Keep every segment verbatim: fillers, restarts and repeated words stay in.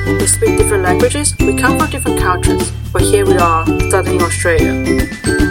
We speak different languages, we come from different cultures, but here we are, studying in Australia.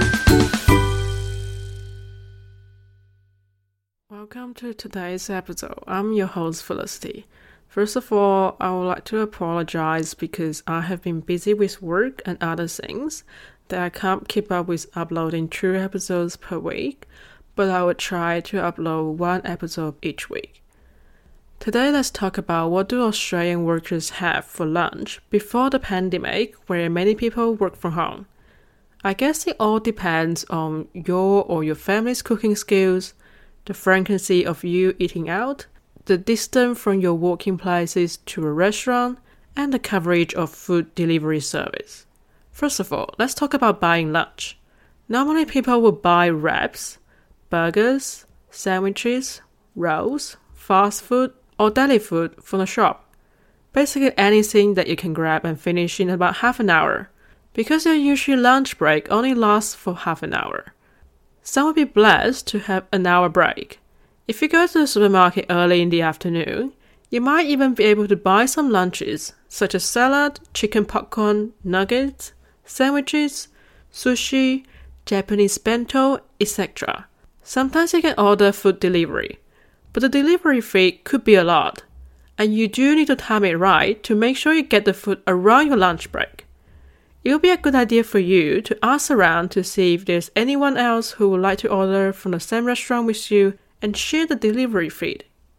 Welcome to today's episode. I'm your host, Felicity. First of all, I would like to apologize because I have been busy with work and other things that I can't keep up with uploading two episodes per week, but I will try to upload one episode each week. Today, let's talk about what do Australian workers have for lunch before the pandemic, where many people work from home. I guess it all depends on your or your family's cooking skills, the frequency of you eating out, the distance from your working places to a restaurant, and the coverage of food delivery service. First of all, let's talk about buying lunch. Normally, people will buy wraps, burgers, sandwiches, rolls, fast food, or deli food from the shop. Basically anything that you can grab and finish in about half an hour, because your usual lunch break only lasts for half an hour. Some will be blessed to have an hour break. If you go to the supermarket early in the afternoon, you might even be able to buy some lunches, such as salad, chicken popcorn, nuggets, sandwiches, sushi, Japanese bento, et cetera. Sometimes you can order food delivery, but the delivery fee could be a lot, and you do need to time it right to make sure you get the food around your lunch break. It would be a good idea for you to ask around to see if there's anyone else who would like to order from the same restaurant with you and share the delivery fee.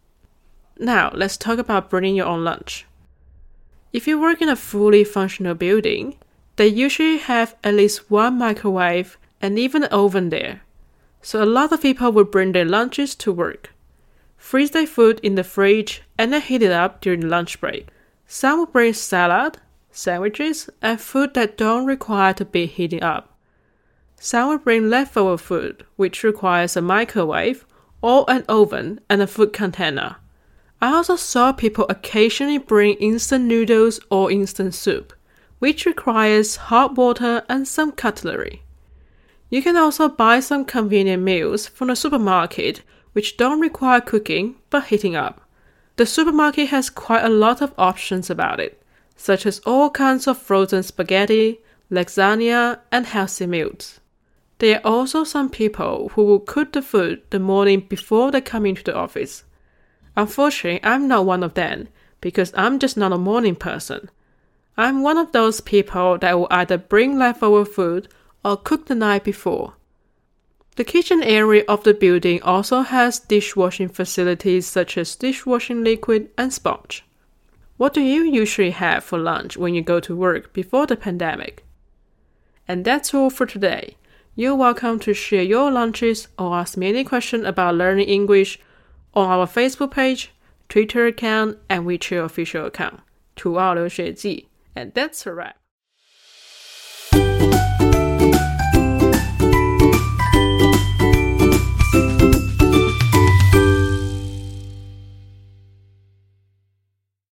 Now, let's talk about bringing your own lunch. If you work in a fully functional building, they usually have at least one microwave and even an oven there. So a lot of people will bring their lunches to work, freeze their food in the fridge, and then heat it up during lunch break. Some will bring salad, sandwiches, and food that don't require to be heated up. Some will bring leftover food, which requires a microwave or an oven and a food container. I also saw people occasionally bring instant noodles or instant soup, which requires hot water and some cutlery. You can also buy some convenient meals from the supermarket which don't require cooking but heating up. The supermarket has quite a lot of options about it, such as all kinds of frozen spaghetti, lasagna, and healthy meals. There are also some people who will cook the food the morning before they come into the office. Unfortunately, I'm not one of them because I'm just not a morning person. I'm one of those people that will either bring leftover food or cook the night before. The kitchen area of the building also has dishwashing facilities such as dishwashing liquid and sponge. What do you usually have for lunch when you go to work before the pandemic? And that's all for today. You're welcome to share your lunches or ask me any question about learning English on our Facebook page, Twitter account, and WeChat official account, 图二留学记. And that's a wrap.